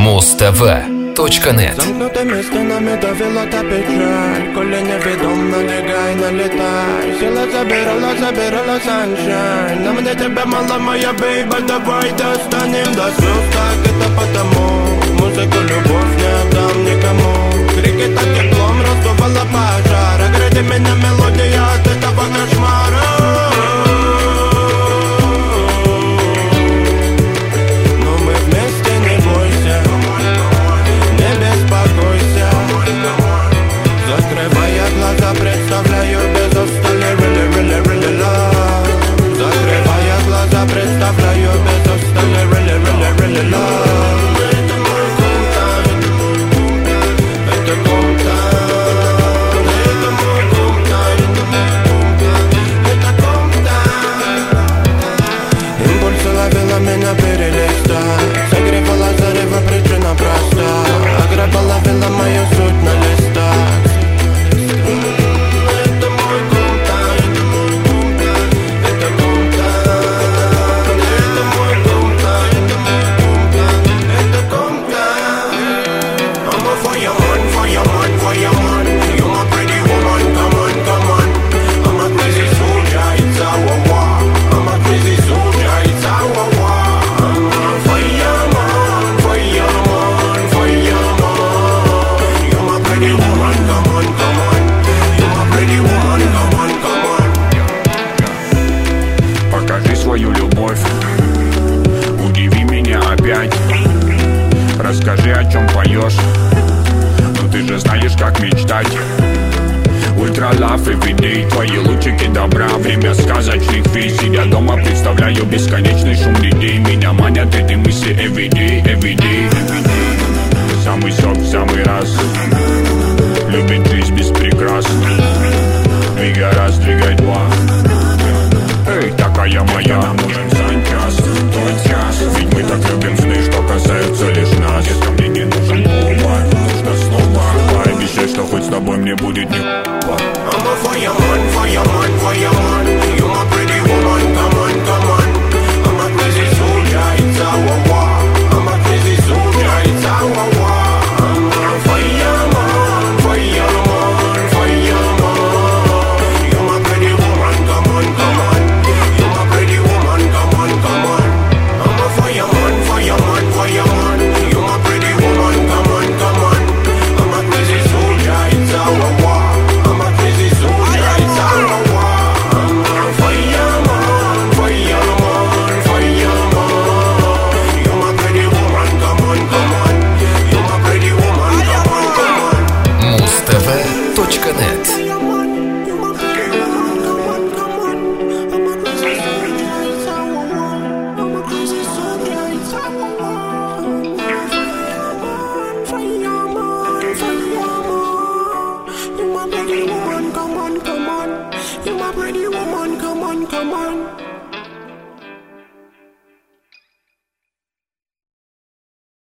Muz.tv.net. Замкнутими стінами довела та печаль, коли невідомо налягай, налітай. Сила забирала sunshine. На мене тебе мало, моя бейба, давай достанем до слез. Так это потому, музыку любовь не отдам никому. Крики так теплом раздувала пожар, огради меня мелодия от этого кошмара. Представляю без устали, really, really love. Закрывая глаза, представляю без устали, really love. Это мой кумтан, это кумтан, это мой кумтан, это кумтан. Импульсы ловила меня перелистать, согревала зарево, причина проста. Аграба ловила мою суть на листах. Удиви меня опять. Расскажи, о чем поешь. Ну ты же знаешь, как мечтать. Ультра лав everyday. Твои лучики добра, время сказочных вещей. Сидя дома, представляю бесконечный шум людей. Меня манят эти мысли everyday. Самый сок в самый раз. Любит жизнь без прикрас. Двигай раз, двигай два. Эй, такая моя, нам нужен санчас, тот час. Ведь мы так любим сны, что касаются лишь нас. Если мне не нужен повод, нужно снова. Пообещай, что хоть с тобой мне будет не I'm a fireman. You're my pretty woman, come on. I'm a crazy soldier, it's our war. I'm a crazy soldier, it's our war. I'm a fireman. You're my pretty woman, come on. You're my pretty woman, come on. I'm a fireman. You're my pretty woman, come on. I'm a crazy soldier, it's our war. I'm a crazy soldier, it's our war. I'm a fireman. You're my pretty woman, come on. You're my pretty woman, come on. Muz.tv.net. You're my pretty woman, come on.